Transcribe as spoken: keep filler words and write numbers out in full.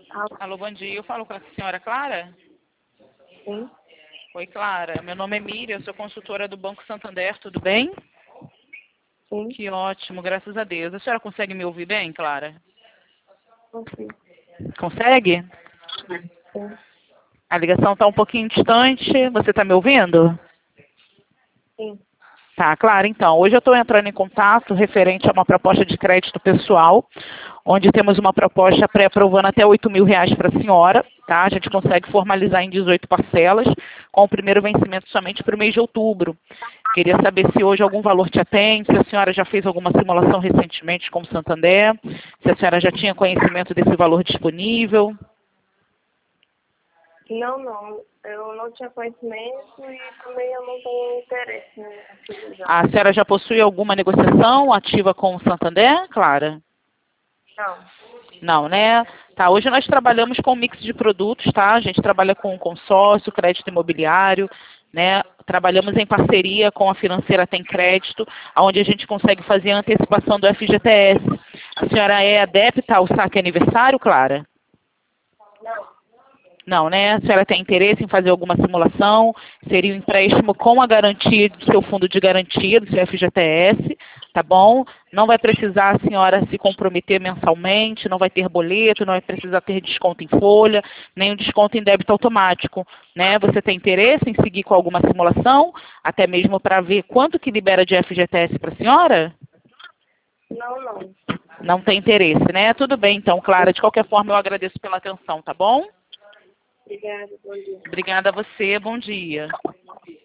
Alô? Alô, bom dia. Eu falo com a senhora Clara? Sim, Oi, Clara. Meu nome é Miriam, eu sou consultora do Banco Santander, tudo bem? sim, Que ótimo, graças a Deus. A senhora consegue me ouvir bem, Clara? consigo. Consegue? Sim, A ligação está um pouquinho distante. Você está me ouvindo? sim. Tá, claro. Então, hoje eu estou entrando em contato referente a uma proposta de crédito pessoal, onde temos uma proposta pré-aprovando até oito mil reais para a senhora, tá? A gente consegue formalizar em dezoito parcelas, com o primeiro vencimento somente para o mês de outubro. Queria saber se hoje algum valor te atende, se a senhora já fez alguma simulação recentemente com o Santander, se a senhora já tinha conhecimento desse valor disponível. Não, não. Eu não tinha conhecimento e também eu não tenho interesse em utilizar. A senhora já possui alguma negociação ativa com o Santander, Clara? Não. Não, né? Tá, hoje nós trabalhamos com um mix de produtos, tá? A gente trabalha com consórcio, crédito imobiliário, né? Trabalhamos em parceria com a financeira Tem Crédito, onde a gente consegue fazer a antecipação do F G T S. A senhora é adepta ao saque aniversário, Clara? Não. Não, né? A senhora tem interesse em fazer alguma simulação? Seria um empréstimo com a garantia do seu fundo de garantia, do seu F G T S, tá bom? Não vai precisar a senhora se comprometer mensalmente, não vai ter boleto, não vai precisar ter desconto em folha, nem um desconto em débito automático, né? Você tem interesse em seguir com alguma simulação, até mesmo para ver quanto que libera de F G T S para a senhora? Não, não. Não tem interesse, né? Tudo bem, então, Clara. De qualquer forma, eu agradeço pela atenção, tá bom? Obrigada, bom dia. Obrigada a você. Bom dia.